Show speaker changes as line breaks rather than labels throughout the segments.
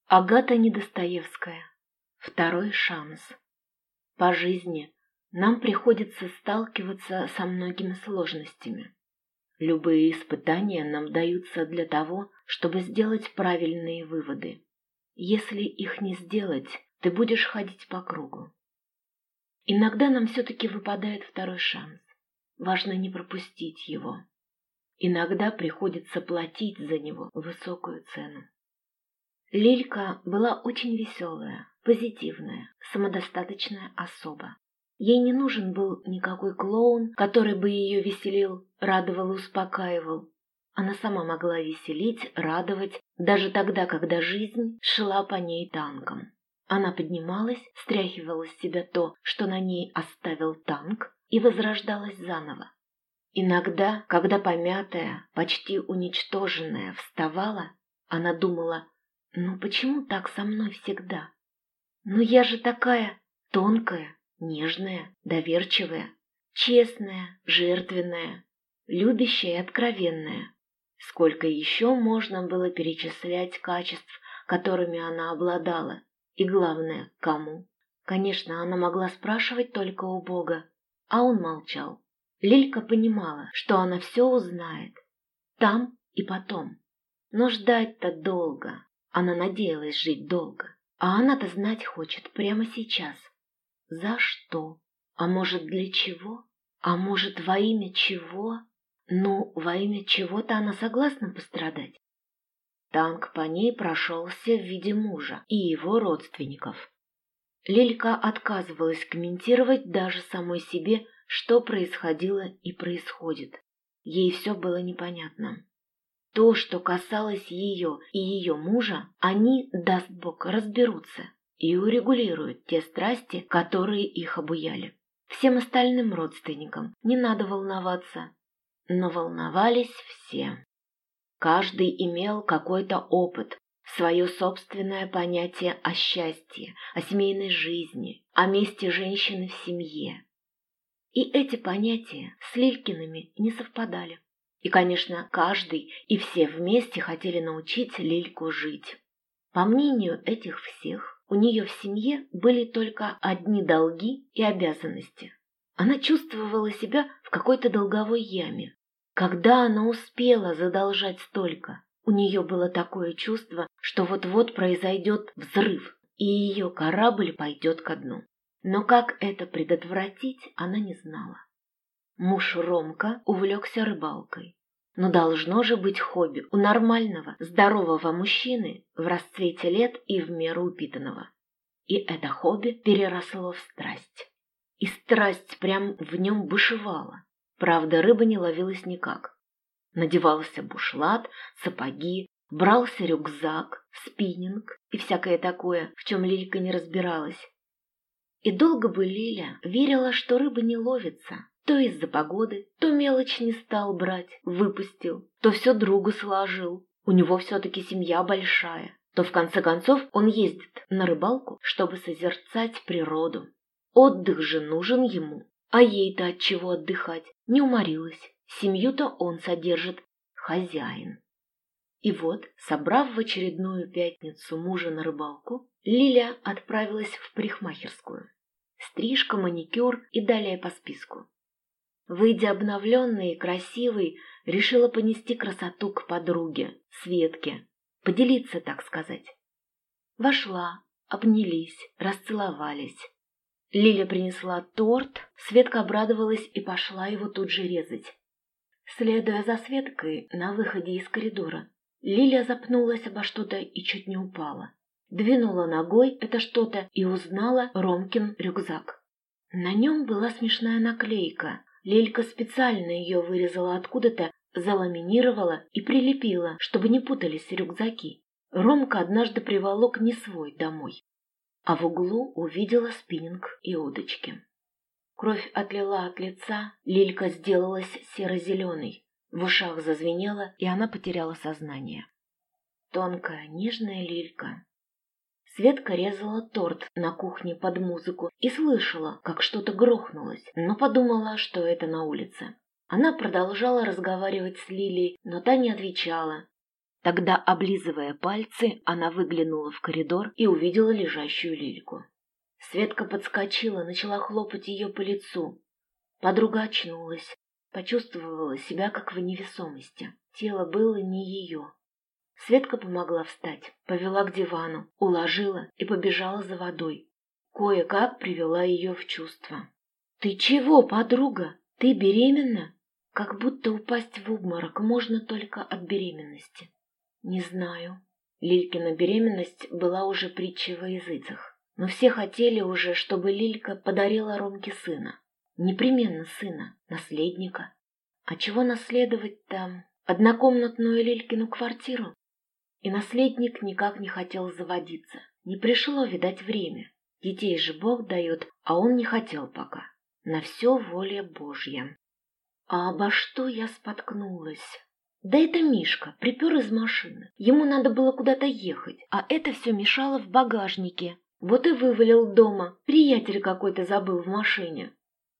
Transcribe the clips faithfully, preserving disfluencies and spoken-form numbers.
Агата Недостоевская. Второй шанс. По жизни нам приходится сталкиваться со многими сложностями. Любые испытания нам даются для того, чтобы сделать правильные выводы. Если их не сделать, ты будешь ходить по кругу. Иногда нам все-таки выпадает второй шанс. Важно не пропустить его. Иногда приходится платить за него высокую цену. Лилька была очень веселая, позитивная, самодостаточная особа. Ей не нужен был никакой клоун, который бы ее веселил, радовал и успокаивал. Она сама могла веселить, радовать, даже тогда, когда жизнь шла по ней танком. Она поднималась, стряхивала с себя то, что на ней оставил танк, и возрождалась заново. Иногда, когда помятая, почти уничтоженная вставала, она думала: «Ну почему так со мной всегда? Ну я же такая тонкая, нежная, доверчивая, честная, жертвенная, любящая и откровенная». Сколько еще можно было перечислять качеств, которыми она обладала, и главное, кому? Конечно, она могла спрашивать только у Бога, а он молчал. Лилька понимала, что она все узнает, там и потом. Но ждать-то долго. Она надеялась жить долго, а она-то знать хочет прямо сейчас. За что? А может, для чего? А может, во имя чего? Ну, во имя чего-то она согласна пострадать. Танк по ней прошелся в виде мужа и его родственников. Лилька отказывалась комментировать даже самой себе, что происходило и происходит. Ей все было непонятно. То, что касалось ее и ее мужа, они, даст Бог, разберутся и урегулируют те страсти, которые их обуяли. Всем остальным родственникам не надо волноваться, но волновались все. Каждый имел какой-то опыт, свое собственное понятие о счастье, о семейной жизни, о месте женщины в семье. И эти понятия с Лилькиными не совпадали. И, конечно, каждый и все вместе хотели научить Лильку жить. По мнению этих всех, у нее в семье были только одни долги и обязанности. Она чувствовала себя в какой-то долговой яме. Когда она успела задолжать столько, у нее было такое чувство, что вот-вот произойдет взрыв, и ее корабль пойдет ко дну. Но как это предотвратить, она не знала. Муж Ромка увлекся рыбалкой. Но должно же быть хобби у нормального, здорового мужчины в расцвете лет и в меру упитанного. И это хобби переросло в страсть. И страсть прям в нем бушевала. Правда, рыба не ловилась никак. Надевался бушлат, сапоги, брался рюкзак, спиннинг и всякое такое, в чем Лилька не разбиралась. И долго бы Лиля верила, что рыба не ловится. То из-за погоды, то мелочь не стал брать, выпустил, то все другу сложил. У него все-таки семья большая. То в конце концов он ездит на рыбалку, чтобы созерцать природу. Отдых же нужен ему. А ей-то от чего отдыхать? Не уморилась. Семью-то он содержит, хозяин. И вот, собрав в очередную пятницу мужа на рыбалку, Лиля отправилась в парикмахерскую. Стрижка, маникюр и далее по списку. Выйдя обновленной и красивой, решила понести красоту к подруге, Светке, поделиться, так сказать. Вошла, обнялись, расцеловались. Лиля принесла торт, Светка обрадовалась и пошла его тут же резать. Следуя за Светкой на выходе из коридора, Лиля запнулась обо что-то и чуть не упала. Двинула ногой это что-то и узнала Ромкин рюкзак. На нем была смешная наклейка. Лилька специально ее вырезала откуда-то, заламинировала и прилепила, чтобы не путались рюкзаки. Ромка однажды приволок не свой домой, а в углу увидела спиннинг и удочки. Кровь отлила от лица, Лилька сделалась серо-зеленой, в ушах зазвенело, и она потеряла сознание. Тонкая, нежная Лилька. Светка резала торт на кухне под музыку и слышала, как что-то грохнулось, но подумала, что это на улице. Она продолжала разговаривать с Лилей, но та не отвечала. Тогда, облизывая пальцы, она выглянула в коридор и увидела лежащую Лильку. Светка подскочила, начала хлопать ее по лицу. Подруга очнулась, почувствовала себя как в невесомости. Тело было не ее. Светка помогла встать, повела к дивану, уложила и побежала за водой. Кое-как привела ее в чувство. «Ты чего, подруга? Ты беременна?» Как будто упасть в обморок можно только от беременности. «Не знаю». Лилькина беременность была уже притчей во языцах. Но все хотели уже, чтобы Лилька подарила Ромке сына. Непременно сына, наследника. А чего наследовать-то? Однокомнатную Лилькину квартиру? И наследник никак не хотел заводиться. Не пришло, видать, время. Детей же Бог дает, а он не хотел пока. На все воля Божья. А обо что я споткнулась? Да это Мишка припер из машины. Ему надо было куда-то ехать, а это все мешало в багажнике. Вот и вывалил дома. Приятель какой-то забыл в машине.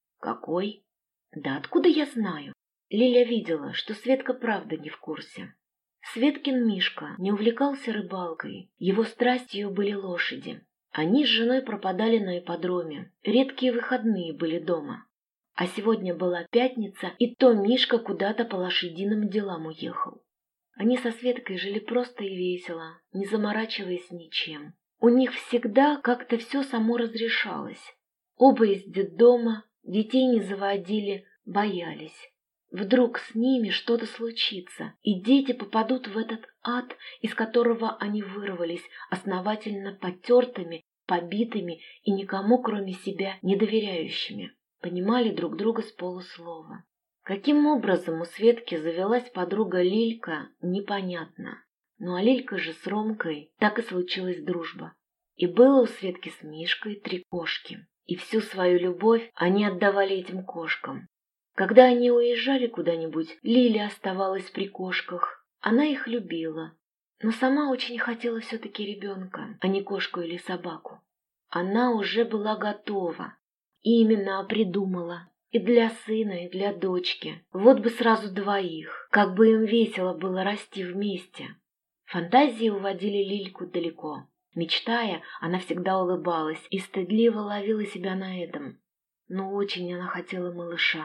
Какой? Да откуда я знаю? Лиля видела, что Светка правда не в курсе. Светкин Мишка не увлекался рыбалкой. Его страстью были лошади. Они с женой пропадали на ипподроме. Редкие выходные были дома. А сегодня была пятница, и то Мишка куда-то по лошадиным делам уехал. Они со Светкой жили просто и весело, не заморачиваясь ничем. У них всегда как-то все само разрешалось. Оба из детдома, детей не заводили, боялись. Вдруг с ними что-то случится, и дети попадут в этот ад, из которого они вырвались, основательно потертыми, побитыми и никому, кроме себя, не доверяющими. Понимали друг друга с полуслова. Каким образом у Светки завелась подруга Лилька, непонятно. Ну а Лилька же с Ромкой так и случилась дружба. И было у Светки с Мишкой три кошки. И всю свою любовь они отдавали этим кошкам. Когда они уезжали куда-нибудь, Лиля оставалась при кошках. Она их любила, но сама очень хотела все-таки ребенка, а не кошку или собаку. Она уже была готова, и именно придумала. И для сына, и для дочки. Вот бы сразу двоих, как бы им весело было расти вместе. Фантазии уводили Лильку далеко. Мечтая, она всегда улыбалась и стыдливо ловила себя на этом. Но очень она хотела малыша.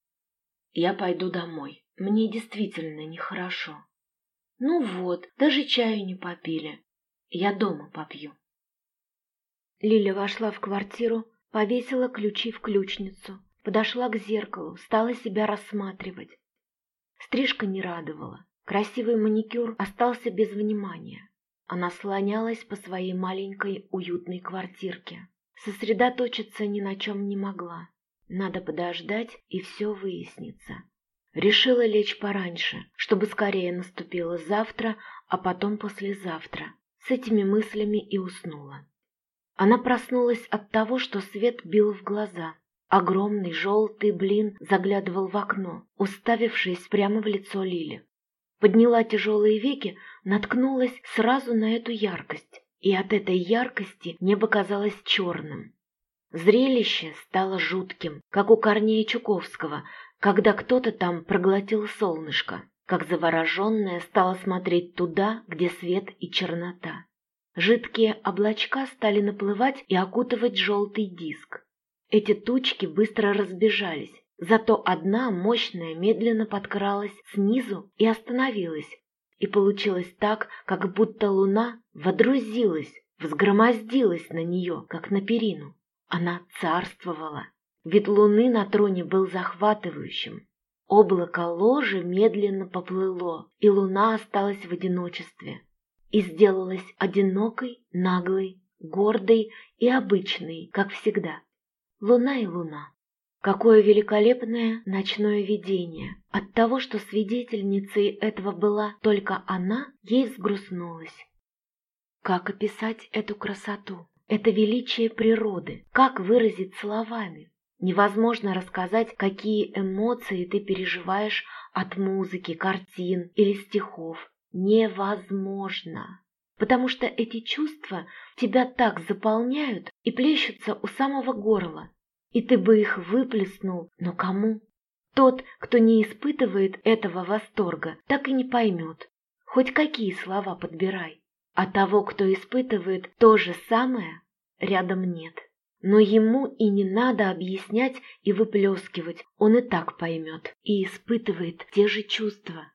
Я пойду домой. Мне действительно нехорошо. Ну вот, даже чаю не попили. Я дома попью. Лиля вошла в квартиру, повесила ключи в ключницу, подошла к зеркалу, стала себя рассматривать. Стрижка не радовала. Красивый маникюр остался без внимания. Она слонялась по своей маленькой уютной квартирке. Сосредоточиться ни на чем не могла. Надо подождать, и все выяснится. Решила лечь пораньше, чтобы скорее наступило завтра, а потом послезавтра. С этими мыслями и уснула. Она проснулась от того, что свет бил в глаза. Огромный желтый блин заглядывал в окно, уставившись прямо в лицо Лили. Подняла тяжелые веки, наткнулась сразу на эту яркость, и от этой яркости небо казалось черным. Зрелище стало жутким, как у Корнея Чуковского, когда кто-то там проглотил солнышко, как завороженная стала смотреть туда, где свет и чернота. Жидкие облачка стали наплывать и окутывать желтый диск. Эти тучки быстро разбежались, зато одна, мощная, медленно подкралась снизу и остановилась. И получилось так, как будто луна водрузилась, взгромоздилась на нее, как на перину. Она царствовала. Вид луны на троне был захватывающим. Облако ложи медленно поплыло, и луна осталась в одиночестве. И сделалась одинокой, наглой, гордой и обычной, как всегда. Луна и луна. Какое великолепное ночное видение! От того, что свидетельницей этого была только она, ей взгрустнулось. Как описать эту красоту, это величие природы? Как выразить словами? Невозможно рассказать, какие эмоции ты переживаешь от музыки, картин или стихов. Невозможно. Потому что эти чувства тебя так заполняют и плещутся у самого горла. И ты бы их выплеснул, но кому? Тот, кто не испытывает этого восторга, так и не поймет. Хоть какие слова подбирай. А того, кто испытывает то же самое, рядом нет. Но ему и не надо объяснять и выплескивать, он и так поймет и испытывает те же чувства.